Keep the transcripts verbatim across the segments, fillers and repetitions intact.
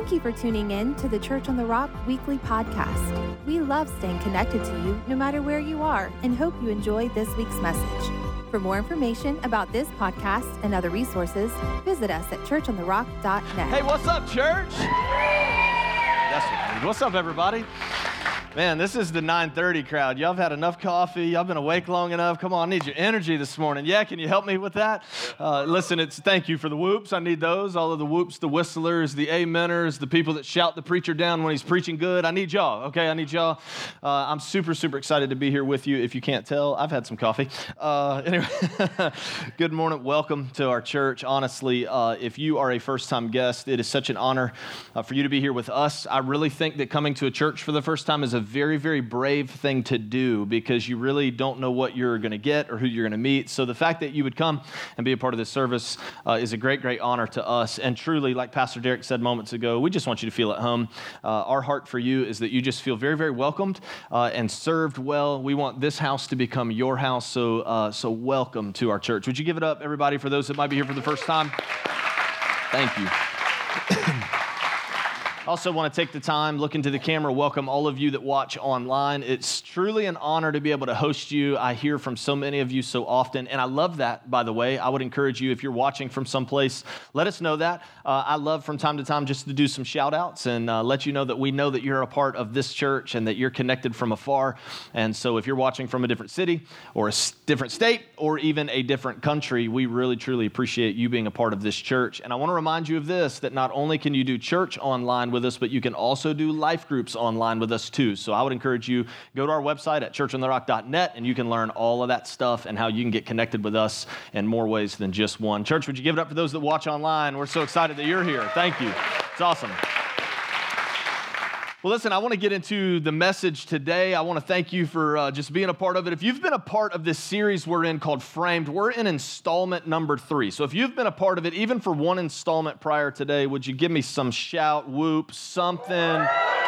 Thank you for tuning in to the Church on the Rock weekly podcast. We love staying connected to you no matter where you are and hope you enjoyed this week's message. For more information about this podcast and other resources, visit us at church on the rock dot net. Hey, what's up, church? That's what I need. What's up, everybody? Man, this is the nine thirty crowd. Y'all have had enough coffee. Y'all been awake long enough. Come on, I need your energy this morning. Yeah, can you help me with that? Uh, listen, it's thank you for the whoops. I need those. All of the whoops, the whistlers, the ameners, the people that shout the preacher down when he's preaching good. I need y'all, okay? I need y'all. Uh, I'm super, super excited to be here with you. If you can't tell, I've had some coffee. Uh, anyway, good morning. Welcome to our church. Honestly, uh, if you are a first-time guest, it is such an honor uh, for you to be here with us. I really think that coming to a church for the first time is a very, very brave thing to do because you really don't know what you're going to get or who you're going to meet. So the fact that you would come and be a part of this service uh, is a great, great honor to us. And truly, like Pastor Derek said moments ago, we just want you to feel at home. Uh, our heart for you is that you just feel very, very welcomed uh, and served well. We want this house to become your house. So, uh, so welcome to our church. Would you give it up, everybody, for those that might be here for the first time? Thank you. Also want to take the time, look into the camera, welcome all of you that watch online. It's truly an honor to be able to host you. I hear from so many of you so often, and I love that, by the way. I would encourage you, if you're watching from someplace, let us know that. Uh, I love from time to time just to do some shout-outs and uh, let you know that we know that you're a part of this church and that you're connected from afar. And so if you're watching from a different city or a different state or even a different country, we really, truly appreciate you being a part of this church. And I want to remind you of this, that not only can you do church online with us, but you can also do life groups online with us too. So I would encourage you, go to our website at church on the rock dot net and you can learn all of that stuff and how you can get connected with us in more ways than just one. Church, would you give it up for those that watch online? We're so excited that you're here. Thank you. It's awesome. Well, listen, I want to get into the message today. I want to thank you for uh, just being a part of it. If you've been a part of this series we're in called Framed, we're in installment number three. So if you've been a part of it, even for one installment prior today, would you give me some shout, whoop, something?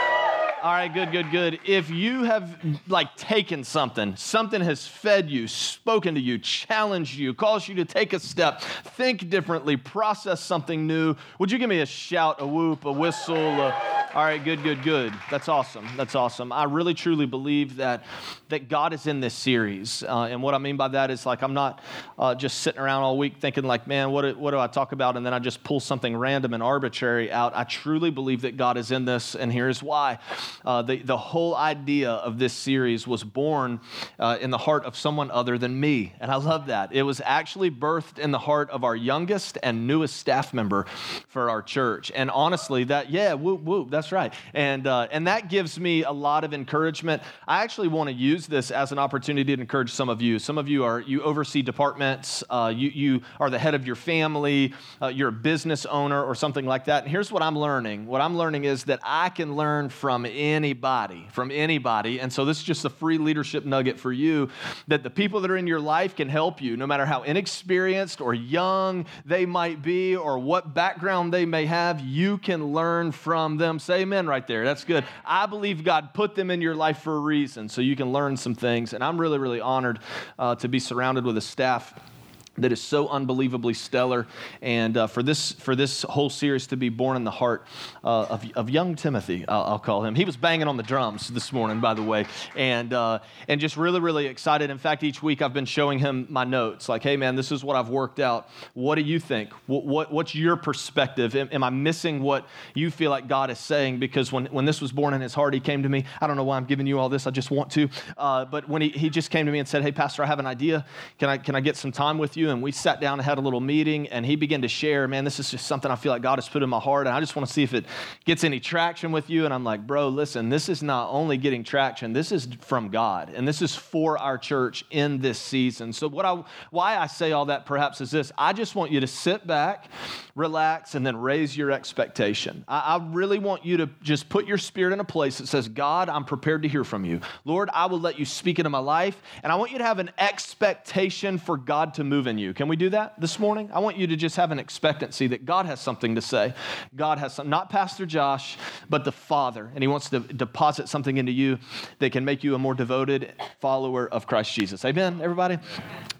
All right, good, good, good. If you have like taken something, something has fed you, spoken to you, challenged you, caused you to take a step, think differently, process something new, would you give me a shout, a whoop, a whistle? A... All right, good, good, good. That's awesome. That's awesome. I really, truly believe that that God is in this series. Uh, and what I mean by that is like I'm not uh, just sitting around all week thinking like, man, what do, what do I talk about? And then I just pull something random and arbitrary out. I truly believe that God is in this, and here's why. Uh, the, the whole idea of this series was born uh, in the heart of someone other than me, and I love that. It was actually birthed in the heart of our youngest and newest staff member for our church. And honestly, that, yeah, whoop, whoop, that's right. And, uh, and that gives me a lot of encouragement. I actually want to use this as an opportunity to encourage some of you. Some of you are, you oversee departments, uh, you, you are the head of your family, uh, you're a business owner or something like that. And here's what I'm learning. What I'm learning is that I can learn from anybody, from anybody. And so this is just a free leadership nugget for you, that the people that are in your life can help you, no matter how inexperienced or young they might be or what background they may have, you can learn from them. Say amen right there. That's good. I believe God put them in your life for a reason, so you can learn some things. And I'm really, really honored uh, to be surrounded with a staff that is so unbelievably stellar, and uh, for this for this whole series to be born in the heart uh, of, of young Timothy, I'll, I'll call him. He was banging on the drums this morning, by the way, and uh, and just really, really excited. In fact, each week I've been showing him my notes, like, hey man, this is what I've worked out. What do you think? What, what what's your perspective? Am, am I missing what you feel like God is saying? Because when, when this was born in his heart, he came to me. I don't know why I'm giving you all this. I just want to. Uh, but when he, he just came to me and said, hey, Pastor, I have an idea. Can I can I get some time with you? And we sat down and had a little meeting, and he began to share, man, this is just something I feel like God has put in my heart, and I just want to see if it gets any traction with you. And I'm like, bro, listen, this is not only getting traction, this is from God, and this is for our church in this season. So what I, why I say all that perhaps is this: I just want you to sit back, relax, and then raise your expectation. I, I really want you to just put your spirit in a place that says, God, I'm prepared to hear from you. Lord, I will let you speak into my life, and I want you to have an expectation for God to move in you. Can we do that this morning? I want you to just have an expectancy that God has something to say. God has some, not Pastor Josh, but the Father, and he wants to deposit something into you that can make you a more devoted follower of Christ Jesus. Amen, everybody?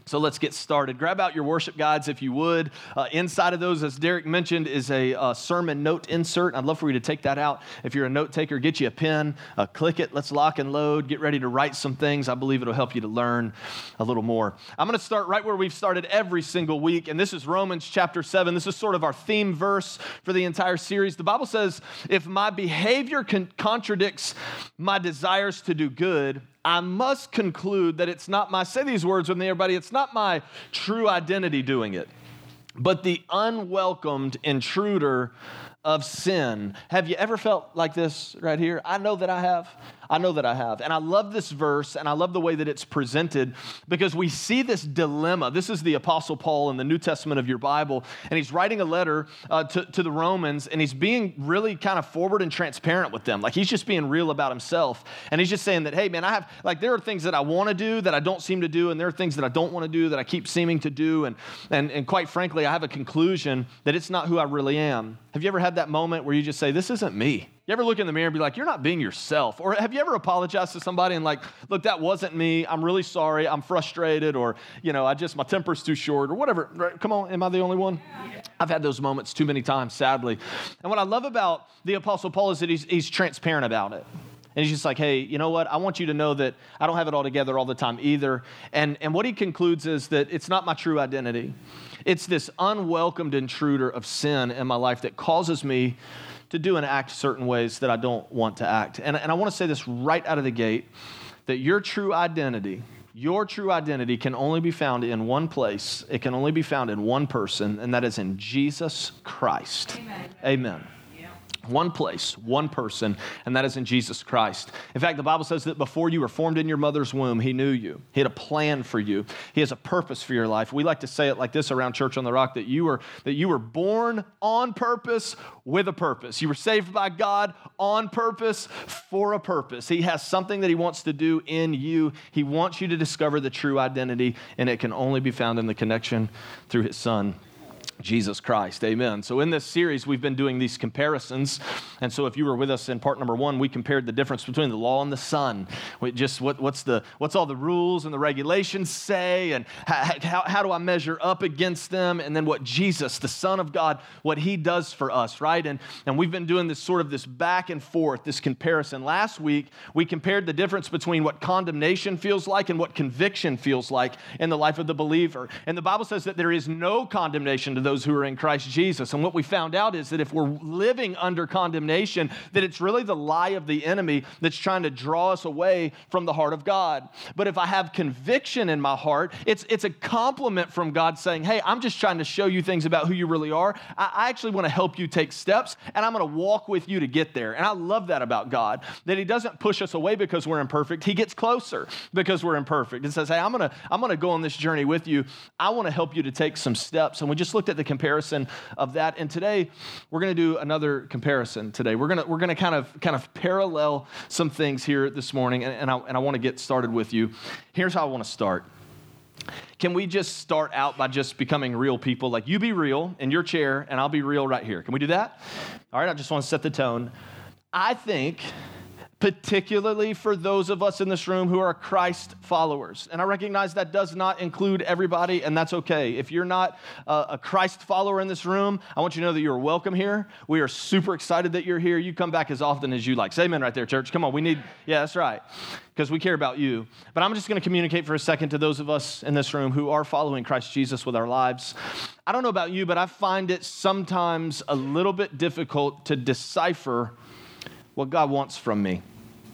So let's get started. Grab out your worship guides if you would. Uh, inside of those, as Derek mentioned, is a uh, sermon note insert. I'd love for you to take that out. If you're a note taker, get you a pen, uh, click it, let's lock and load, get ready to write some things. I believe it'll help you to learn a little more. I'm going to start right where we've started every single week, and this is Romans chapter seven. This is sort of our theme verse for the entire series. The Bible says, if my behavior con- contradicts my desires to do good, I must conclude that it's not my, say these words with me, everybody, it's not my true identity doing it, but the unwelcomed intruder of sin. Have you ever felt like this right here? I know that I have. I know that I have. And I love this verse, and I love the way that it's presented because we see this dilemma. This is the Apostle Paul in the New Testament of your Bible, and he's writing a letter uh, to, to the Romans, and he's being really kind of forward and transparent with them. Like he's just being real about himself. And he's just saying that, hey, man, I have, like there are things that I want to do that I don't seem to do, and there are things that I don't want to do that I keep seeming to do. And, and, and quite frankly, I have a conclusion that it's not who I really am. Have you ever had that moment where you just say, this isn't me? You ever look in the mirror and be like, you're not being yourself? Or have you ever apologized to somebody and like, look, that wasn't me. I'm really sorry. I'm frustrated. Or, you know, I just, my temper's too short or whatever. Right? Come on, am I the only one? I've had those moments too many times, sadly. And what I love about the Apostle Paul is that he's, he's transparent about it. And he's just like, hey, you know what? I want you to know that I don't have it all together all the time either. And, and what he concludes is that it's not my true identity. It's this unwelcomed intruder of sin in my life that causes me to do and act certain ways that I don't want to act. And, and I want to say this right out of the gate, that your true identity, your true identity can only be found in one place. It can only be found in one person, and that is in Jesus Christ. Amen. Amen. One place, one person, and that is in Jesus Christ. In fact, the Bible says that before you were formed in your mother's womb, he knew you. He had a plan for you. He has a purpose for your life. We like to say it like this around Church on the Rock, that you were, that you were born on purpose with a purpose. You were saved by God on purpose for a purpose. He has something that he wants to do in you. He wants you to discover the true identity, and it can only be found in the connection through his Son, Jesus Christ. Amen. So in this series, we've been doing these comparisons. And so if you were with us in part number one, we compared the difference between the law and the Son. We just what, what's the what's all the rules and the regulations say, and how, how, how do I measure up against them? And then what Jesus, the Son of God, what he does for us, right? And, and we've been doing this sort of this back and forth, this comparison. Last week, we compared the difference between what condemnation feels like and what conviction feels like in the life of the believer. And the Bible says that there is no condemnation to those who are in Christ Jesus. And what we found out is that if we're living under condemnation, that it's really the lie of the enemy that's trying to draw us away from the heart of God. But if I have conviction in my heart, it's it's a compliment from God saying, hey, I'm just trying to show you things about who you really are. I, I actually want to help you take steps, and I'm going to walk with you to get there. And I love that about God, that he doesn't push us away because we're imperfect. He gets closer because we're imperfect and says, hey, I'm going to I'm going to go on this journey with you. I want to help you to take some steps. And we just looked at the comparison of that. And today we're going to do another comparison today. We're going to we're going to kind of kind of parallel some things here this morning, and, and I and I want to get started with you. Here's how I want to start. Can we just start out by just becoming real people? Like you be real in your chair, and I'll be real right here. Can we do that? All right, I just want to set the tone. I think, particularly for those of us in this room who are Christ followers. And I recognize that does not include everybody, and that's okay. If you're not a, a Christ follower in this room, I want you to know that you're welcome here. We are super excited that you're here. You come back as often as you like. Say amen right there, church. Come on, we need, yeah, that's right, because we care about you. But I'm just going to communicate for a second to those of us in this room who are following Christ Jesus with our lives. I don't know about you, but I find it sometimes a little bit difficult to decipher what God wants from me.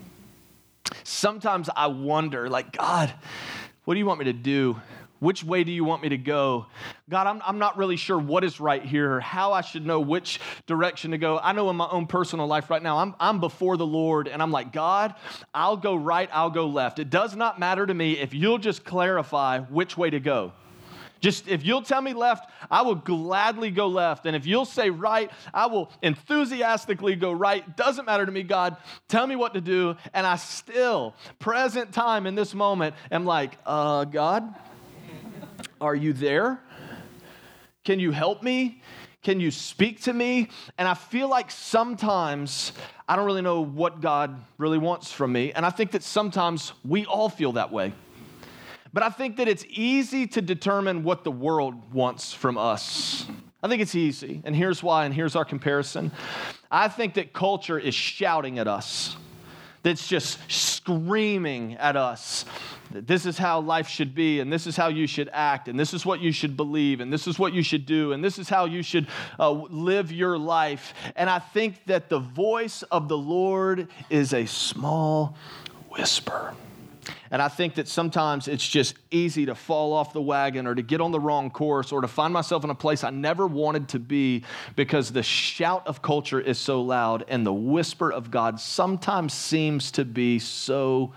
Sometimes I wonder, like, God, what do you want me to do? Which way do you want me to go? God, I'm, I'm not really sure what is right here or how I should know which direction to go. I know in my own personal life right now, I'm, I'm before the Lord, and I'm like, God, I'll go right, I'll go left. It does not matter to me if you'll just clarify which way to go. Just if you'll tell me left, I will gladly go left. And if you'll say right, I will enthusiastically go right. Doesn't matter to me, God. Tell me what to do. And I still, present time in this moment, am like, uh, God, are you there? Can you help me? Can you speak to me? And I feel like sometimes I don't really know what God really wants from me. And I think that sometimes we all feel that way. But I think that it's easy to determine what the world wants from us. I think it's easy, and here's why, and here's our comparison. I think that culture is shouting at us. That's just screaming at us that this is how life should be, and this is how you should act, and this is what you should believe, and this is what you should do, and this is how you should uh, live your life. And I think that the voice of the Lord is a small whisper. And I think that sometimes it's just easy to fall off the wagon or to get on the wrong course or to find myself in a place I never wanted to be because the shout of culture is so loud and the whisper of God sometimes seems to be so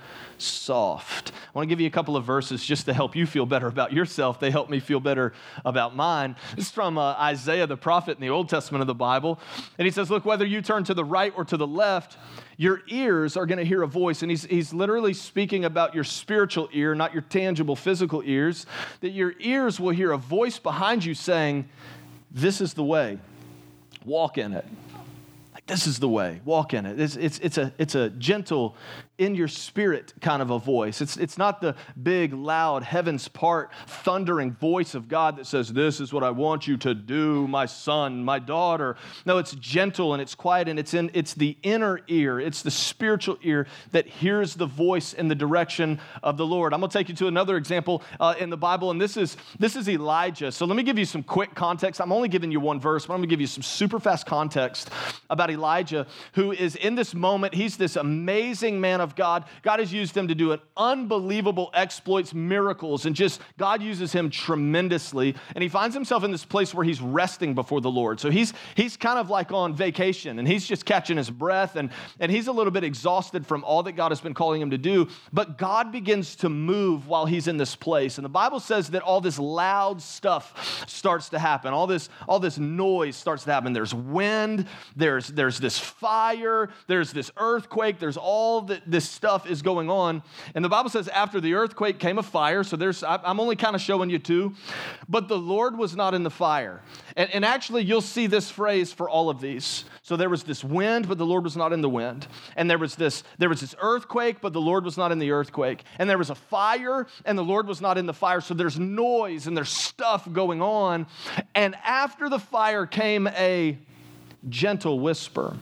soft. I want to give you a couple of verses just to help you feel better about yourself. They help me feel better about mine. This is from uh, Isaiah the prophet in the Old Testament of the Bible. And he says, look, whether you turn to the right or to the left, your ears are going to hear a voice. And he's, he's literally speaking about your spiritual ear, not your tangible physical ears, that your ears will hear a voice behind you saying, this is the way, walk in it. Like, this is the way, walk in it. It's, it's, it's, a, it's a gentle, in your spirit kind of a voice. It's, it's not the big, loud, heavens part, thundering voice of God that says, this is what I want you to do, my son, my daughter. No, it's gentle and it's quiet and it's in it's the inner ear. It's the spiritual ear that hears the voice in the direction of the Lord. I'm going to take you to another example uh, in the Bible, and this is this is Elijah. So let me give you some quick context. I'm only giving you one verse, but I'm going to give you some super fast context about Elijah, who is in this moment. He's this amazing man of God. God has used him to do an unbelievable exploits, miracles, and just God uses him tremendously. And he finds himself in this place where he's resting before the Lord. So he's he's kind of like on vacation, and he's just catching his breath, and, and he's a little bit exhausted from all that God has been calling him to do. But God begins to move while he's in this place. And the Bible says that all this loud stuff starts to happen. All this, all this noise starts to happen. There's wind, there's, there's this fire, there's this earthquake, there's all the, this stuff is going on. And the Bible says after the earthquake came a fire. So there's, I'm only kind of showing you two, but the Lord was not in the fire. And, and actually you'll see this phrase for all of these. So there was this wind, but the Lord was not in the wind. And there was this, there was this earthquake, but the Lord was not in the earthquake. And there was a fire, and the Lord was not in the fire. So there's noise and there's stuff going on. And after the fire came a gentle whisper.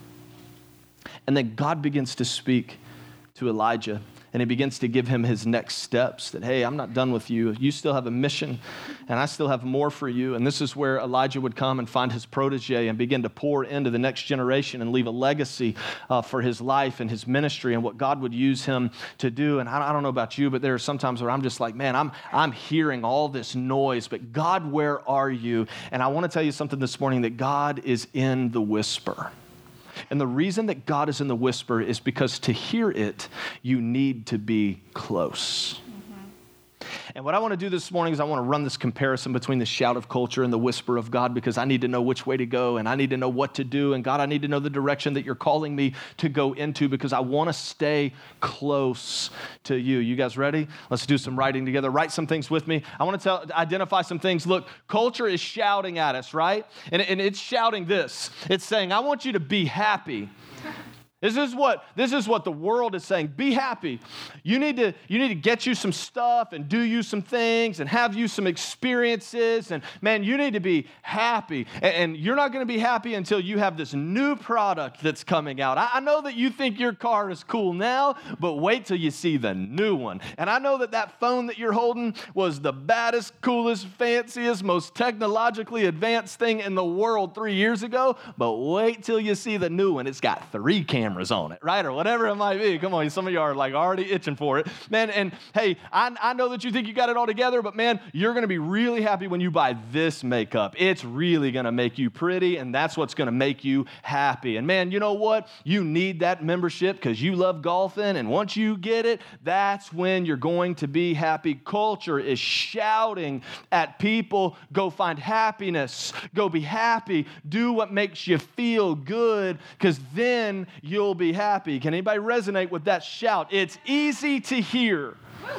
And then God begins to speak to Elijah, and he begins to give him his next steps that, hey, I'm not done with you. You still have a mission, and I still have more for you. And this is where Elijah would come and find his protege and begin to pour into the next generation and leave a legacy uh, for his life and his ministry and what God would use him to do. And I, I don't know about you, but there are some times where I'm just like, man, I'm, I'm hearing all this noise, but God, where are you? And I want to tell you something this morning, that God is in the whisper. And the reason that God is in the whisper is because to hear it, you need to be close. Mm-hmm. And what I want to do this morning is I want to run this comparison between the shout of culture and the whisper of God, because I need to know which way to go, and I need to know what to do. And God, I need to know the direction that you're calling me to go into, because I want to stay close to you. You guys ready? Let's do some writing together. Write some things with me. I want to tell, identify some things. Look, culture is shouting at us, right? And, and it's shouting this. It's saying, I want you to be happy. This is what this is what the world is saying. Be happy. You need to you need to get you some stuff and do you some things and have you some experiences. And man, you need to be happy. And, and you're not going to be happy until you have this new product that's coming out. I, I know that you think your car is cool now, but wait till you see the new one. And I know that that phone that you're holding was the baddest, coolest, fanciest, most technologically advanced thing in the world three years ago. But wait till you see the new one. It's got three cameras on it, right? Or whatever it might be. Come on, some of you are like already itching for it. Man, and hey, I, I know that you think you got it all together, but man, you're going to be really happy when you buy this makeup. It's really going to make you pretty, and that's what's going to make you happy. And man, you know what? You need that membership because you love golfing, and once you get it, that's when you're going to be happy. Culture is shouting at people, go find happiness, go be happy, do what makes you feel good, because then you You'll be happy. Can anybody resonate with that shout? It's easy to hear,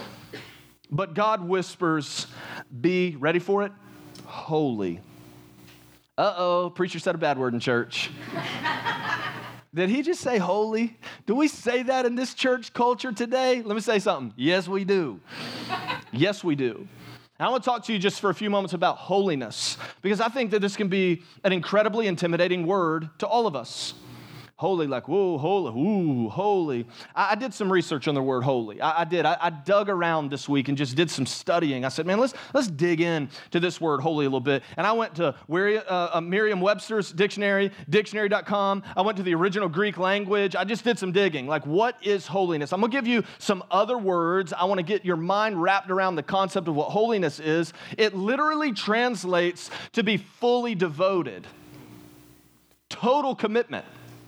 but God whispers, be, ready for it? Holy. Uh-oh, preacher said a bad word in church. Did he just say holy? Do we say that in this church culture today? Let me say something. Yes, we do. Yes, we do. And I want to talk to you just for a few moments about holiness, because I think that this can be an incredibly intimidating word to all of us. Holy, like, whoa, holy, ooh, holy. I, I did some research on the word holy. I, I did. I, I dug around this week and just did some studying. I said, man, let's let's dig in to this word holy a little bit. And I went to uh, uh, Merriam-Webster's dictionary, dictionary dot com. I went to the original Greek language. I just did some digging. Like, what is holiness? I'm going to give you some other words. I want to get your mind wrapped around the concept of what holiness is. It literally translates to be fully devoted. Total commitment.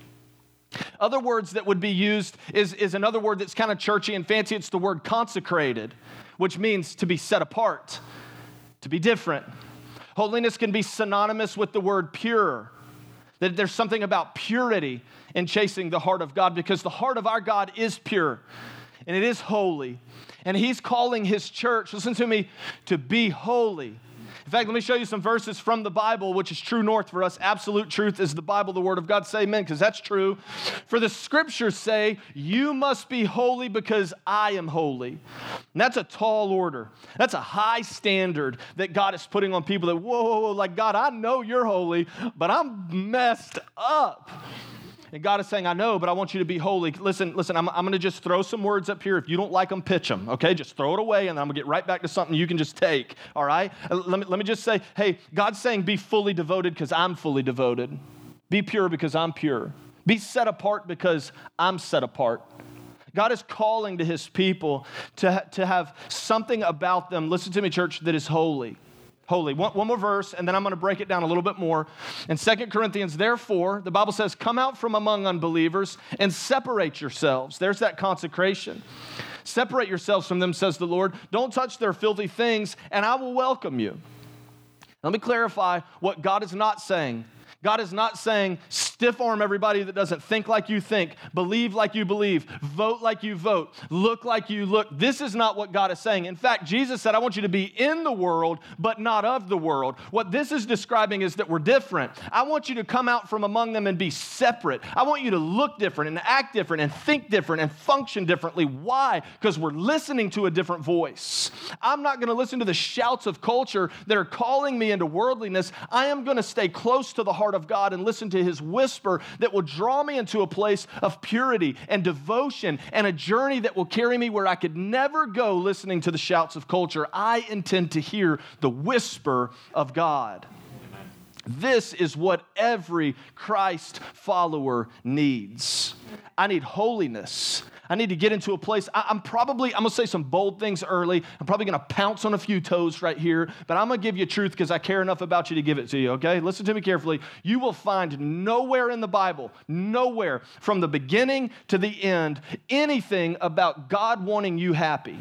Other words that would be used is, is another word that's kind of churchy and fancy. It's the word consecrated, which means to be set apart, to be different. Holiness can be synonymous with the word pure, that there's something about purity in chasing the heart of God, because the heart of our God is pure and it is holy. And he's calling his church, listen to me, to be holy. In fact, let me show you some verses from the Bible, which is true north for us. Absolute truth is the Bible, the Word of God. Say amen, because that's true. For the Scriptures say, you must be holy because I am holy. And that's a tall order. That's a high standard that God is putting on people that, whoa, whoa, whoa, like, God, I know you're holy, but I'm messed up. And God is saying, I know, but I want you to be holy. Listen, listen, I'm, I'm going to just throw some words up here. If you don't like them, pitch them, okay? Just throw it away, and I'm going to get right back to something you can just take, all right? Let me, let me just say, hey, God's saying be fully devoted because I'm fully devoted. Be pure because I'm pure. Be set apart because I'm set apart. God is calling to his people to, to have something about them, listen to me, church, that is holy. Holy. One, one more verse, and then I'm going to break it down a little bit more. In Second Corinthians, therefore, the Bible says, come out from among unbelievers and separate yourselves. There's that consecration. Separate yourselves from them, says the Lord. Don't touch their filthy things, and I will welcome you. Let me clarify what God is not saying. God is not saying stiff arm everybody that doesn't think like you think, believe like you believe, vote like you vote, look like you look. This is not what God is saying. In fact, Jesus said, I want you to be in the world, but not of the world. What this is describing is that we're different. I want you to come out from among them and be separate. I want you to look different and act different and think different and function differently. Why? Because we're listening to a different voice. I'm not going to listen to the shouts of culture that are calling me into worldliness. I am going to stay close to the heart of God and listen to his whisper that will draw me into a place of purity and devotion and a journey that will carry me where I could never go listening to the shouts of culture. I intend to hear the whisper of God. Amen. This is what every Christ follower needs. I need holiness. I need to get into a place. I, I'm probably, I'm going to say some bold things early. I'm probably going to pounce on a few toes right here, but I'm going to give you truth because I care enough about you to give it to you, okay? Listen to me carefully. You will find nowhere in the Bible, nowhere from the beginning to the end, anything about God wanting you happy.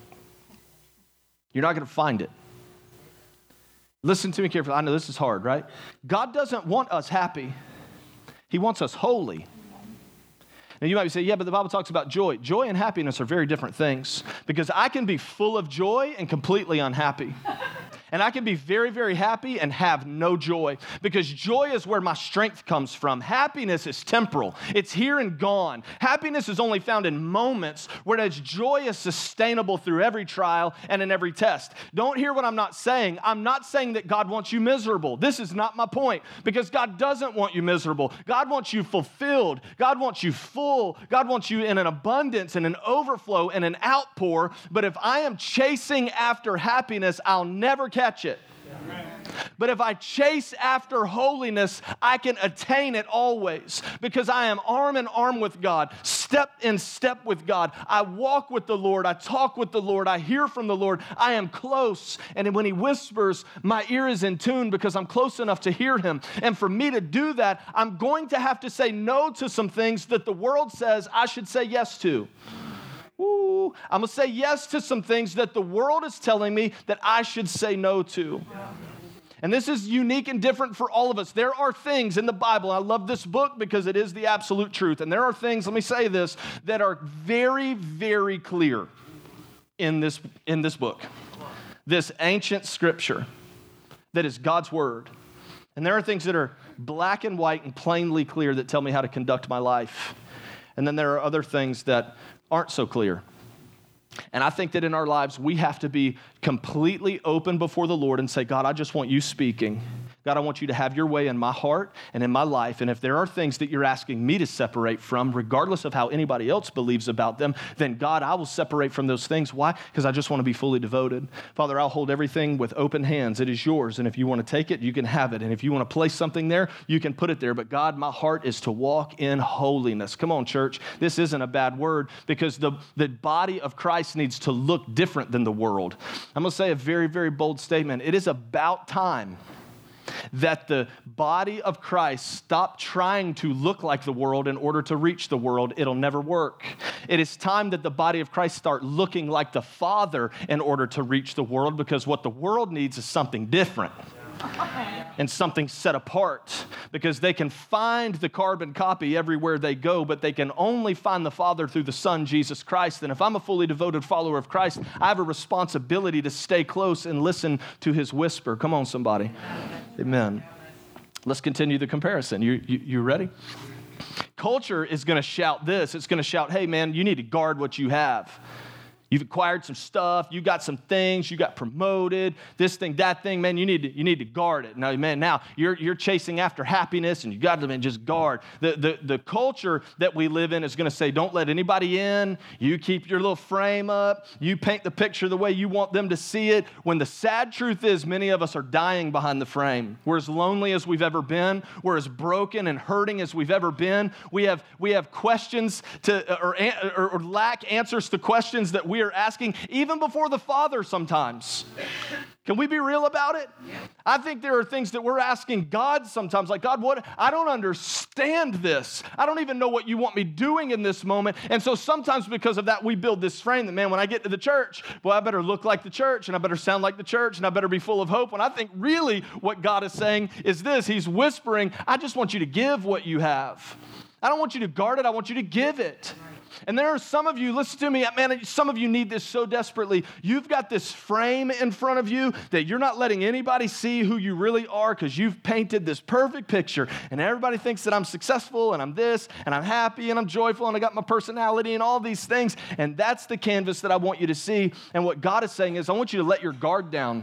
You're not going to find it. Listen to me carefully. I know this is hard, right? God doesn't want us happy. He wants us holy. Now, you might be saying, yeah, but the Bible talks about joy. Joy and happiness are very different things, because I can be full of joy and completely unhappy. And I can be very, very happy and have no joy, because joy is where my strength comes from. Happiness is temporal. It's here and gone. Happiness is only found in moments, whereas joy is sustainable through every trial and in every test. Don't hear what I'm not saying. I'm not saying that God wants you miserable. This is not my point, because God doesn't want you miserable. God wants you fulfilled. God wants you full. God wants you in an abundance and an overflow and an outpour. But if I am chasing after happiness, I'll never catch it. But if I chase after holiness, I can attain it always, because I am arm in arm with God, step in step with God. I walk with the Lord. I talk with the Lord. I hear from the Lord. I am close. And when he whispers, my ear is in tune because I'm close enough to hear him. And for me to do that, I'm going to have to say no to some things that the world says I should say yes to. Ooh, I'm going to say yes to some things that the world is telling me that I should say no to. And this is unique and different for all of us. There are things in the Bible, I love this book because it is the absolute truth. And there are things, let me say this, that are very, very clear in this, in this book. This ancient scripture that is God's word. And there are things that are black and white and plainly clear that tell me how to conduct my life. And then there are other things that aren't so clear. And I think that in our lives, we have to be completely open before the Lord and say, God, I just want you speaking. God, I want you to have your way in my heart and in my life. And if there are things that you're asking me to separate from, regardless of how anybody else believes about them, then God, I will separate from those things. Why? Because I just want to be fully devoted. Father, I'll hold everything with open hands. It is yours. And if you want to take it, you can have it. And if you want to place something there, you can put it there. But God, my heart is to walk in holiness. Come on, church. This isn't a bad word because the, the body of Christ needs to look different than the world. I'm going to say a very, very bold statement. It is about time that the body of Christ stop trying to look like the world in order to reach the world. It'll never work. It is time that the body of Christ start looking like the Father in order to reach the world, because what the world needs is something different. And something set apart, because they can find the carbon copy everywhere they go, but they can only find the Father through the Son, Jesus Christ. And if I'm a fully devoted follower of Christ, I have a responsibility to stay close and listen to his whisper. Come on, somebody. Amen. Let's continue the comparison. You, you, you ready? Culture is going to shout this. It's going to shout, hey, man, you need to guard what you have. You've acquired some stuff. You got some things. You got promoted. This thing, that thing, man. You need to you need to guard it. Now, man, now you're you're chasing after happiness, and you got to man, just guard. The the the culture that we live in is going to say, don't let anybody in. You keep your little frame up. You paint the picture the way you want them to see it. When the sad truth is, many of us are dying behind the frame. We're as lonely as we've ever been. We're as broken and hurting as we've ever been. We have we have questions to or or, or lack answers to questions that we. We are asking even before the Father sometimes. Can we be real about it? Yeah. I think there are things that we're asking God sometimes, like, God, what? I don't understand this. I don't even know what you want me doing in this moment. And so sometimes because of that, we build this frame that, man, when I get to the church, well, I better look like the church, and I better sound like the church, and I better be full of hope. When I think really what God is saying is this. He's whispering, I just want you to give what you have. I don't want you to guard it. I want you to give it. And there are some of you, listen to me, man, some of you need this so desperately. You've got this frame in front of you that you're not letting anybody see who you really are, because you've painted this perfect picture. And everybody thinks that I'm successful and I'm this and I'm happy and I'm joyful and I got my personality and all these things. And that's the canvas that I want you to see. And what God is saying is, I want you to let your guard down.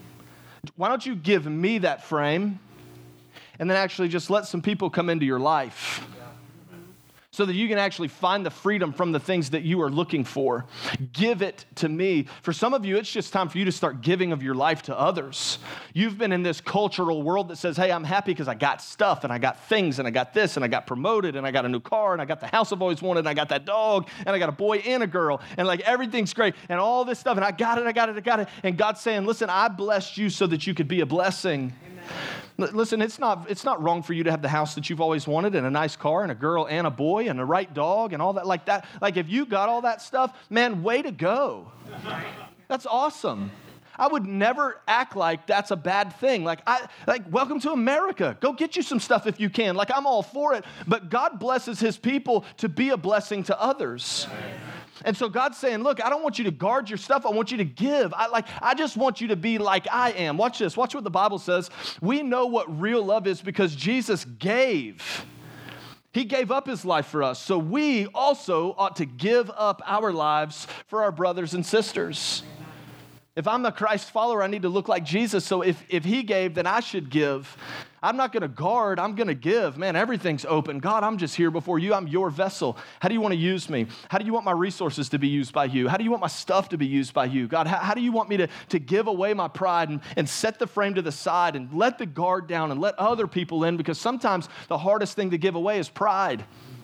Why don't you give me that frame and then actually just let some people come into your life, so that you can actually find the freedom from the things that you are looking for. Give it to me. For some of you, it's just time for you to start giving of your life to others. You've been in this cultural world that says, hey, I'm happy because I got stuff and I got things and I got this and I got promoted and I got a new car and I got the house I've always wanted and I got that dog and I got a boy and a girl and like everything's great and all this stuff and I got it, I got it, I got it. And God's saying, listen, I blessed you so that you could be a blessing. Listen, it's not it's not wrong for you to have the house that you've always wanted and a nice car and a girl and a boy and a right dog and all that like that. Like if you got all that stuff, man, way to go. That's awesome. I would never act like that's a bad thing. Like, I, like, welcome to America. Go get you some stuff if you can. Like, I'm all for it. But God blesses his people to be a blessing to others. And so God's saying, look, I don't want you to guard your stuff. I want you to give. I like. I just want you to be like I am. Watch this. Watch what the Bible says. We know what real love is because Jesus gave. He gave up his life for us. So we also ought to give up our lives for our brothers and sisters. If I'm a Christ follower, I need to look like Jesus. So if, if he gave, then I should give. I'm not going to guard. I'm going to give. Man, everything's open. God, I'm just here before you. I'm your vessel. How do you want to use me? How do you want my resources to be used by you? How do you want my stuff to be used by you? God, how, how do you want me to, to give away my pride and, and set the frame to the side and let the guard down and let other people in? Because sometimes the hardest thing to give away is pride.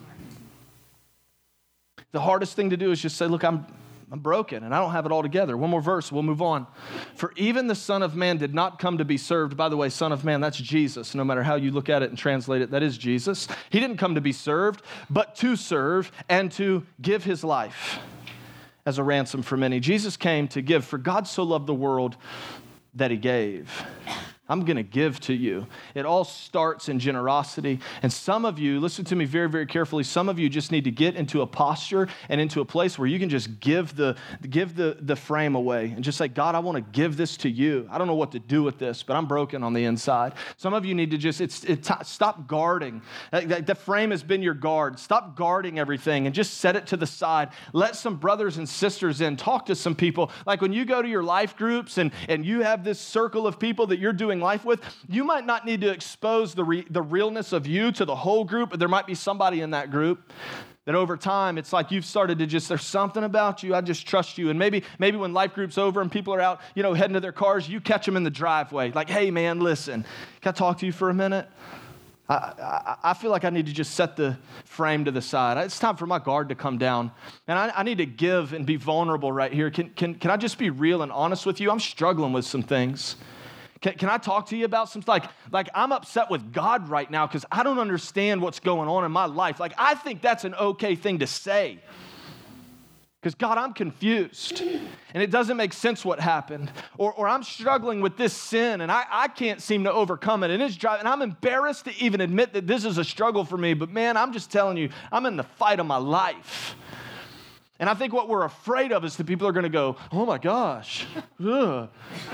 The hardest thing to do is just say, look, I'm... I'm broken and I don't have it all together. One more verse, we'll move on. For even the Son of Man did not come to be served. By the way, Son of Man, that's Jesus. No matter how you look at it and translate it, that is Jesus. He didn't come to be served, but to serve and to give his life as a ransom for many. Jesus came to give. For God so loved the world that he gave. I'm going to give to you. It all starts in generosity. And some of you, listen to me very, very carefully, some of you just need to get into a posture and into a place where you can just give the give the, the frame away and just say, God, I want to give this to you. I don't know what to do with this, but I'm broken on the inside. Some of you need to just it's, it's stop guarding. The frame has been your guard. Stop guarding everything and just set it to the side. Let some brothers and sisters in. Talk to some people. Like when you go to your life groups and, and you have this circle of people that you're doing life with, you might not need to expose the re, the realness of you to the whole group, but there might be somebody in that group that over time, it's like you've started to just, there's something about you, I just trust you. And maybe maybe when life group's over and people are out, you know, heading to their cars, you catch them in the driveway. Like, hey man, listen, can I talk to you for a minute? I, I, I feel like I need to just set the frame to the side. It's time for my guard to come down. And I, I need to give and be vulnerable right here. Can, can, can I just be real and honest with you? I'm struggling with some things. Can, can I talk to you about some, like, like I'm upset with God right now because I don't understand what's going on in my life. Like, I think that's an okay thing to say. Because, God, I'm confused, and it doesn't make sense what happened. Or, or I'm struggling with this sin, and I, I can't seem to overcome it, and it's driving, and I'm embarrassed to even admit that this is a struggle for me, but, man, I'm just telling you, I'm in the fight of my life. And I think what we're afraid of is that people are going to go, oh, my gosh. Ugh.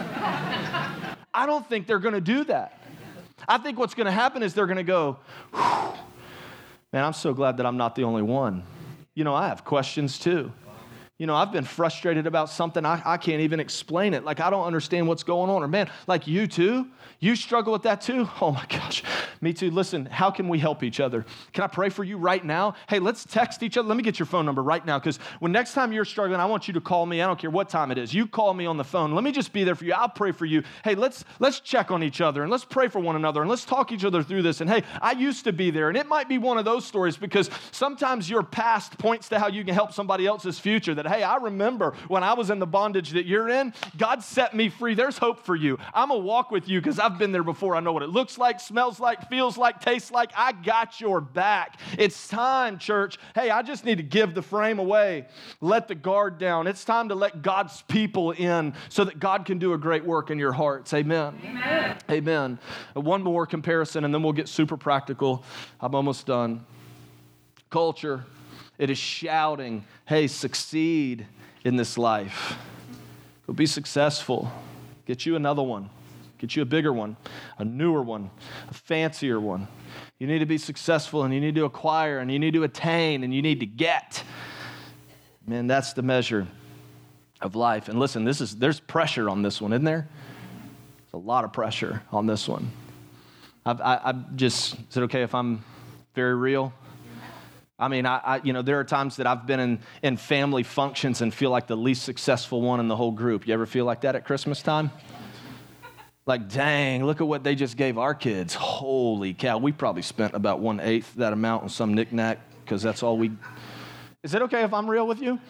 I don't think they're going to do that. I think what's going to happen is they're going to go, man, I'm so glad that I'm not the only one. You know, I have questions too. You know, I've been frustrated about something. I, I can't even explain it. Like, I don't understand what's going on. Or, man, like you too? You struggle with that too? Oh, my gosh. Me too. Listen, how can we help each other? Can I pray for you right now? Hey, let's text each other. Let me get your phone number right now, because when next time you're struggling, I want you to call me. I don't care what time it is. You call me on the phone. Let me just be there for you. I'll pray for you. Hey, let's let's check on each other, and let's pray for one another, and let's talk each other through this. And, hey, I used to be there, and it might be one of those stories, because sometimes your past points to how you can help somebody else's future. That, hey, I remember when I was in the bondage that you're in, God set me free. There's hope for you. I'm going to walk with you because I've been there before. I know what it looks like, smells like, feels like, tastes like. I got your back. It's time, church. Hey, I just need to give the frame away. Let the guard down. It's time to let God's people in so that God can do a great work in your hearts. Amen. Amen. Amen. One more comparison, and then we'll get super practical. I'm almost done. Culture. It is shouting, hey, succeed in this life. Go be successful. Get you another one. Get you a bigger one, a newer one, a fancier one. You need to be successful, and you need to acquire, and you need to attain, and you need to get. Man, that's the measure of life. And listen, this is there's pressure on this one, isn't there? There's a lot of pressure on this one. I've, I, I've just, is it okay if I'm very real? I mean, I, I, you know, there are times that I've been in, in family functions and feel like the least successful one in the whole group. You ever feel like that at Christmas time? Like, dang, look at what they just gave our kids. Holy cow, we probably spent about one-eighth that amount on some knick-knack because that's all we... Is it okay if I'm real with you?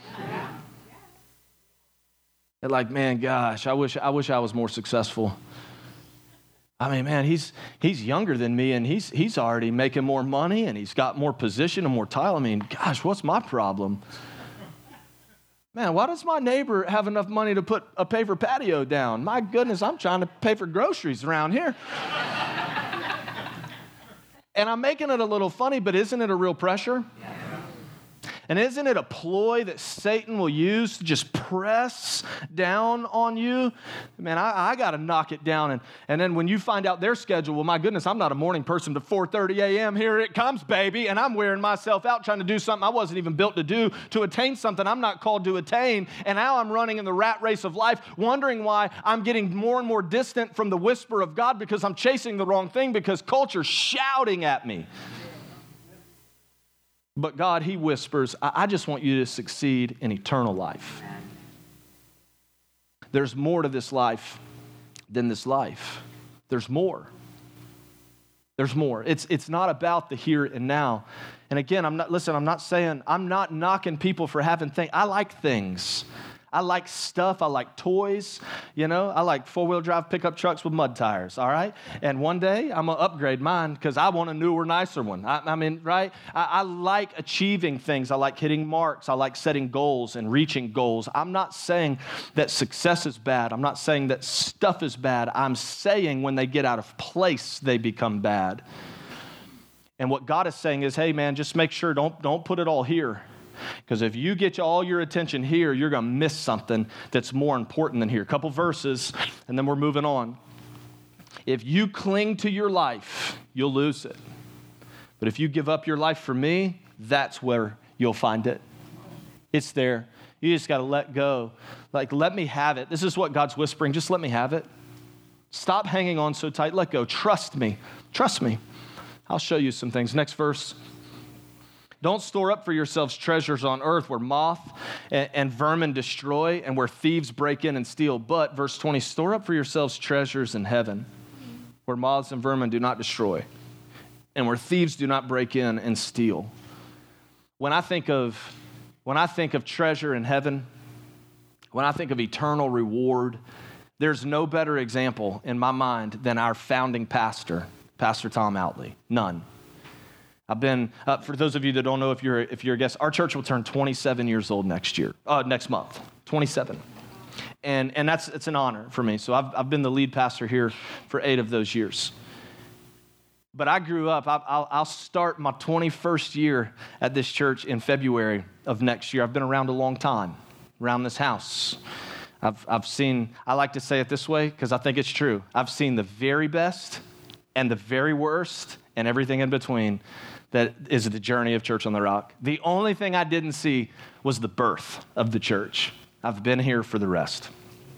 They're like, man, gosh, I wish I wish I was more successful. I mean, man, he's he's younger than me, and he's he's already making more money, and he's got more position and more title. I mean, gosh, what's my problem? Man, why does my neighbor have enough money to put a paver patio down? My goodness, I'm trying to pay for groceries around here. And I'm making it a little funny, but isn't it a real pressure? And isn't it a ploy that Satan will use to just press down on you? Man, I, I got to knock it down. And, and then when you find out their schedule, well, my goodness, I'm not a morning person to four thirty a.m. Here it comes, baby. And I'm wearing myself out trying to do something I wasn't even built to do, to attain something I'm not called to attain. And now I'm running in the rat race of life, wondering why I'm getting more and more distant from the whisper of God because I'm chasing the wrong thing, because culture's shouting at me. But God, He whispers, I just want you to succeed in eternal life. There's more to this life than this life. There's more. There's more. It's, it's not about the here and now. And again, I'm not, listen, I'm not saying, I'm not knocking people for having things. I like things. I like stuff. I like toys. You know, I like four-wheel drive pickup trucks with mud tires, all right? And one day, I'm going to upgrade mine because I want a newer, nicer one. I, I mean, right? I, I like achieving things. I like hitting marks. I like setting goals and reaching goals. I'm not saying that success is bad. I'm not saying that stuff is bad. I'm saying when they get out of place, they become bad. And what God is saying is, hey, man, just make sure, don't, don't put it all here. Because if you get all your attention here, you're going to miss something that's more important than here. A couple verses, and then we're moving on. If you cling to your life, you'll lose it. But if you give up your life for me, that's where you'll find it. It's there. You just got to let go. Like, let me have it. This is what God's whispering. Just let me have it. Stop hanging on so tight. Let go. Trust me. Trust me. I'll show you some things. Next verse. Don't store up for yourselves treasures on earth where moth and, and vermin destroy and where thieves break in and steal. But, verse twenty, store up for yourselves treasures in heaven where moths and vermin do not destroy and where thieves do not break in and steal. When I think of, when I think of treasure in heaven, when I think of eternal reward, there's no better example in my mind than our founding pastor, Pastor Tom Outley. None. I've been, uh, for those of you that don't know if you're, if you're a guest, our church will turn twenty-seven years old next year, uh, next month, twenty-seven. And and that's it's an honor for me. So I've, I've been the lead pastor here for eight of those years. But I grew up, I, I'll, I'll start my twenty-first year at this church in February of next year. I've been around a long time, around this house. I've, I've seen, I like to say it this way because I think it's true. I've seen the very best and the very worst and everything in between. That is the journey of Church on the Rock. The only thing I didn't see was the birth of the church. I've been here for the rest.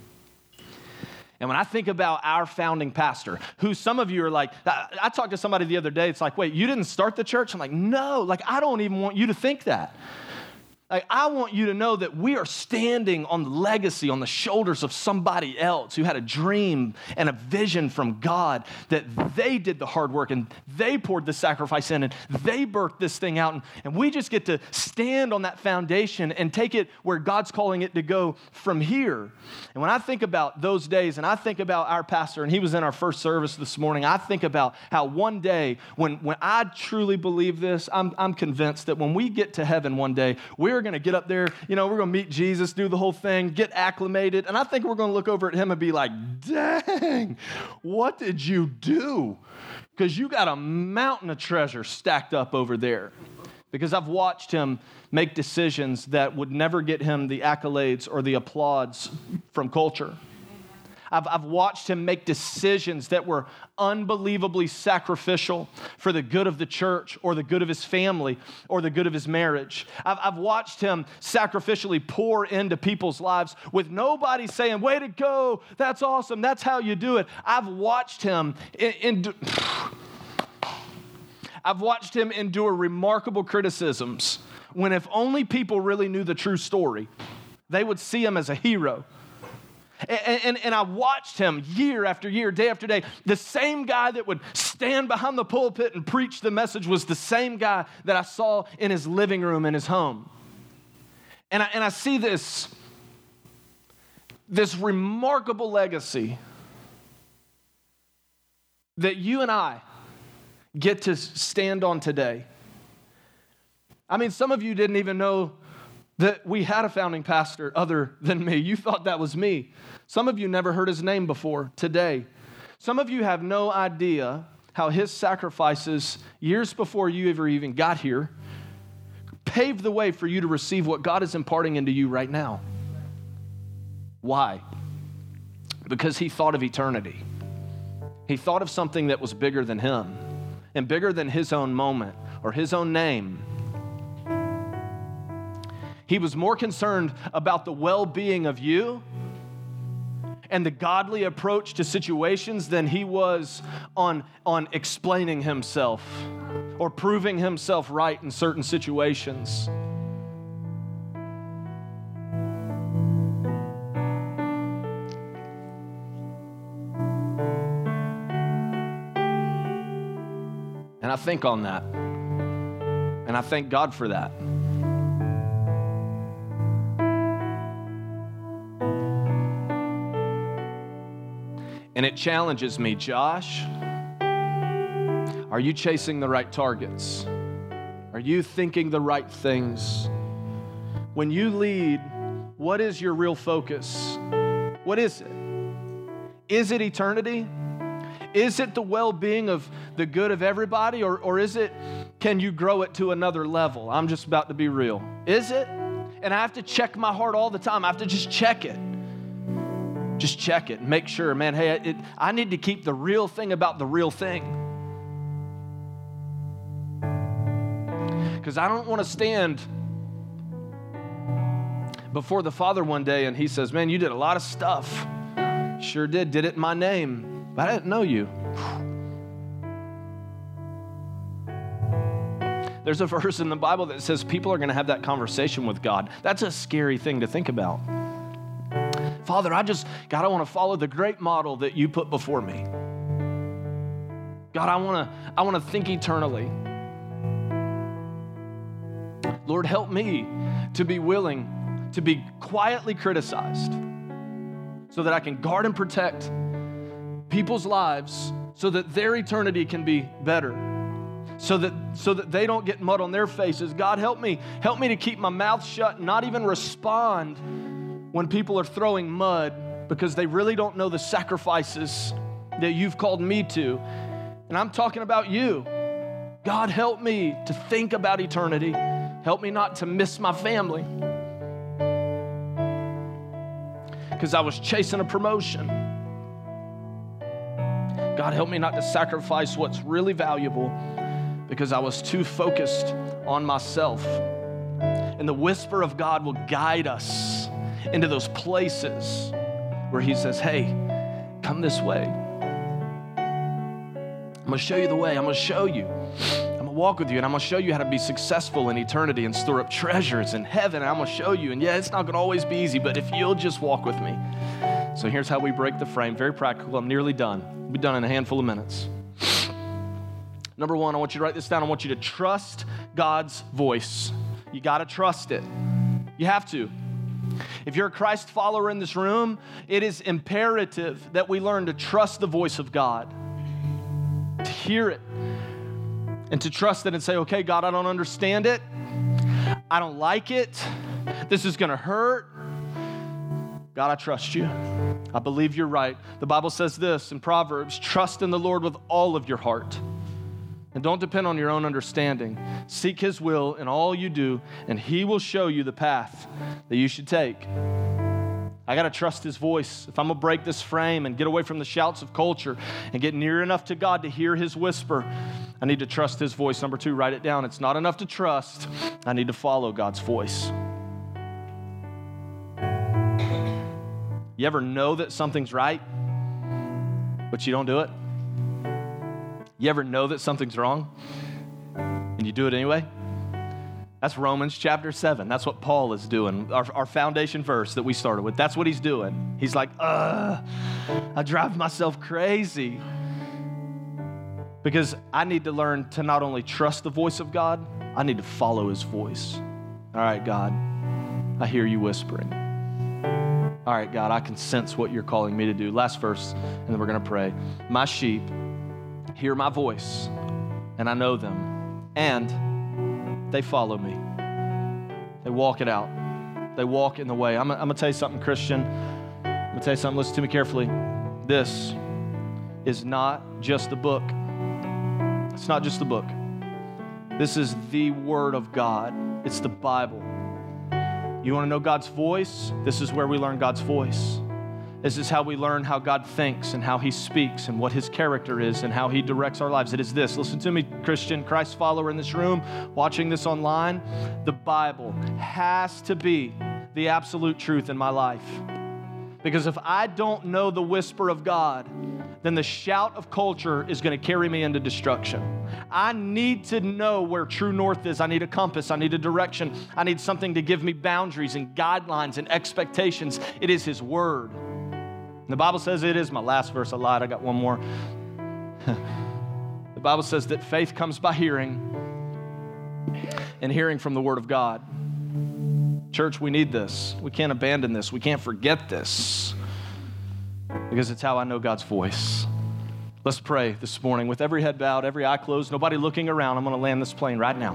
And when I think about our founding pastor, who some of you are like, I, I talked to somebody the other day, it's like, wait, you didn't start the church? I'm like, no, like I don't even want you to think that. Like, I want you to know that we are standing on the legacy, on the shoulders of somebody else who had a dream and a vision from God, that they did the hard work and they poured the sacrifice in and they birthed this thing out. And, and we just get to stand on that foundation and take it where God's calling it to go from here. And when I think about those days and I think about our pastor, and he was in our first service this morning, I think about how one day when, when I truly believe this, I'm, I'm convinced that when we get to heaven one day, we're We're going to get up there, you know, we're going to meet Jesus, do the whole thing, get acclimated, and I think we're going to look over at him and be like, dang, what did you do? Because you got a mountain of treasure stacked up over there. Because I've watched him make decisions that would never get him the accolades or the applause from culture. I've, I've watched him make decisions that were unbelievably sacrificial for the good of the church or the good of his family or the good of his marriage. I've, I've watched him sacrificially pour into people's lives with nobody saying, way to go, that's awesome, that's how you do it. I've watched him in, in I've watched him endure remarkable criticisms when if only people really knew the true story, they would see him as a hero. And, and, and I watched him year after year, day after day. The same guy that would stand behind the pulpit and preach the message was the same guy that I saw in his living room in his home. And I, and I see this, this remarkable legacy that you and I get to stand on today. I mean, some of you didn't even know that we had a founding pastor other than me. You thought that was me. Some of you never heard his name before today. Some of you have no idea how his sacrifices, years before you ever even got here, paved the way for you to receive what God is imparting into you right now. Why? Because he thought of eternity. He thought of something that was bigger than him and bigger than his own moment or his own name. He was more concerned about the well-being of you and the godly approach to situations than he was on, on explaining himself or proving himself right in certain situations. And I think on that. And I thank God for that. And it challenges me, Josh, are you chasing the right targets? Are you thinking the right things? When you lead, what is your real focus? What is it? Is it eternity? Is it the well-being of the good of everybody? Or, or is it, can you grow it to another level? I'm just about to be real. Is it? And I have to check my heart all the time. I have to just check it. Just check it and make sure, man, hey, it, I need to keep the real thing about the real thing. Because I don't want to stand before the Father one day and he says, man, you did a lot of stuff. Sure did, did it in my name, but I didn't know you. There's a verse in the Bible that says people are going to have that conversation with God. That's a scary thing to think about. Father, I just, God, I want to follow the great model that you put before me. God, I want to, I want to think eternally. Lord, help me to be willing to be quietly criticized so that I can guard and protect people's lives so that their eternity can be better, so that so that they don't get mud on their faces. God, help me, help me to keep my mouth shut and not even respond when people are throwing mud because they really don't know the sacrifices that you've called me to. And I'm talking about you. God, help me to think about eternity. Help me not to miss my family. Because I was chasing a promotion. God, help me not to sacrifice what's really valuable because I was too focused on myself. And the whisper of God will guide us into those places where he says, hey, come this way. I'm going to show you the way. I'm going to show you. I'm going to walk with you, and I'm going to show you how to be successful in eternity and store up treasures in heaven. And I'm going to show you. And yeah, it's not going to always be easy, but if you'll just walk with me. So here's how we break the frame. Very practical. I'm nearly done. We'll be done in a handful of minutes. Number one, I want you to write this down. I want you to trust God's voice. You got to trust it. You have to. If you're a Christ follower in this room, it is imperative that we learn to trust the voice of God, to hear it, and to trust it and say, okay, God, I don't understand it. I don't like it. This is going to hurt. God, I trust you. I believe you're right. The Bible says this in Proverbs, trust in the Lord with all of your heart. And don't depend on your own understanding. Seek his will in all you do, and he will show you the path that you should take. I got to trust his voice. If I'm going to break this frame and get away from the shouts of culture and get near enough to God to hear his whisper, I need to trust his voice. Number two, write it down. It's not enough to trust. I need to follow God's voice. You ever know that something's right, but you don't do it? You ever know that something's wrong and you do it anyway? That's Romans chapter seven. That's what Paul is doing, our, our foundation verse that we started with. That's what he's doing. He's like, ugh, I drive myself crazy because I need to learn to not only trust the voice of God, I need to follow his voice. All right, God, I hear you whispering. All right, God, I can sense what you're calling me to do. Last verse, and then we're going to pray. My sheep hear my voice, and I know them, and they follow me. They walk it out. They walk in the way. I'm, I'm going to tell you something, Christian. I'm going to tell you something. Listen to me carefully. This is not just a book. It's not just a book. This is the Word of God. It's the Bible. You want to know God's voice? This is where we learn God's voice. This is how we learn how God thinks and how he speaks and what his character is and how he directs our lives. It is this. Listen to me, Christian, Christ follower in this room, watching this online. The Bible has to be the absolute truth in my life. Because if I don't know the whisper of God, then the shout of culture is going to carry me into destruction. I need to know where true north is. I need a compass. I need a direction. I need something to give me boundaries and guidelines and expectations. It is his word. And the Bible says it is my last verse. I lied. I got one more. The Bible says that faith comes by hearing and hearing from the word of God. Church, we need this. We can't abandon this. We can't forget this. because it's how I know God's voice. Let's pray this morning with every head bowed, every eye closed, nobody looking around. I'm going to land this plane right now.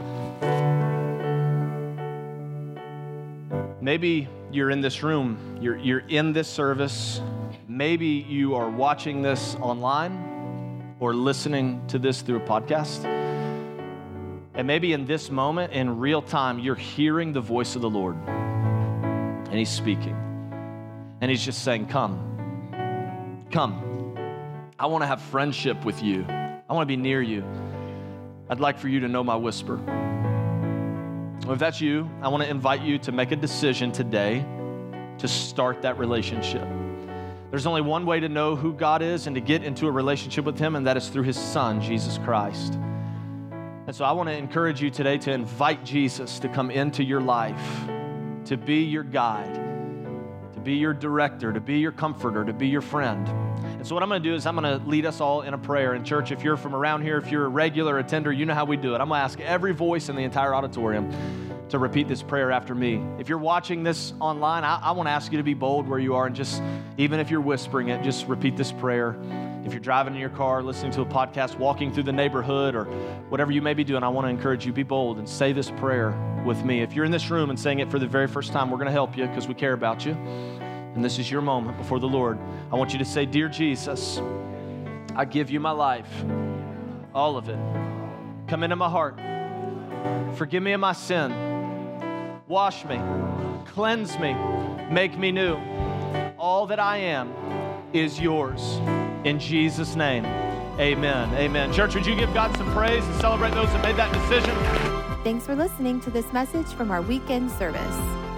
Maybe you're in this room, you're, you're in this service. Maybe you are watching this online or listening to this through a podcast. And maybe in this moment, in real time, you're hearing the voice of the Lord. And He's speaking. And He's just saying, come. Come. I want to have friendship with you. I want to be near you. I'd like for you to know my whisper. If that's you, I want to invite you to make a decision today to start that relationship. There's only one way to know who God is and to get into a relationship with Him, and that is through His Son, Jesus Christ. And so I want to encourage you today to invite Jesus to come into your life, to be your guide, to be your director, to be your comforter, to be your friend. And so what I'm going to do is I'm going to lead us all in a prayer. And church, if you're from around here, if you're a regular attender, you know how we do it. I'm going to ask every voice in the entire auditorium to repeat this prayer after me. If you're watching this online, I, I want to ask you to be bold where you are, and just, even if you're whispering it, just repeat this prayer. If you're driving in your car, listening to a podcast, walking through the neighborhood, or whatever you may be doing, I want to encourage you, be bold and say this prayer with me. If you're in this room and saying it for the very first time, we're going to help you because we care about you. And this is your moment before the Lord. I want you to say, Dear Jesus, I give you my life, all of it. Come into my heart. Forgive me of my sin. Wash me. Cleanse me. Make me new. All that I am is yours. In Jesus' name, amen. Amen. Church, would you give God some praise and celebrate those that made that decision? Thanks for listening to this message from our weekend service.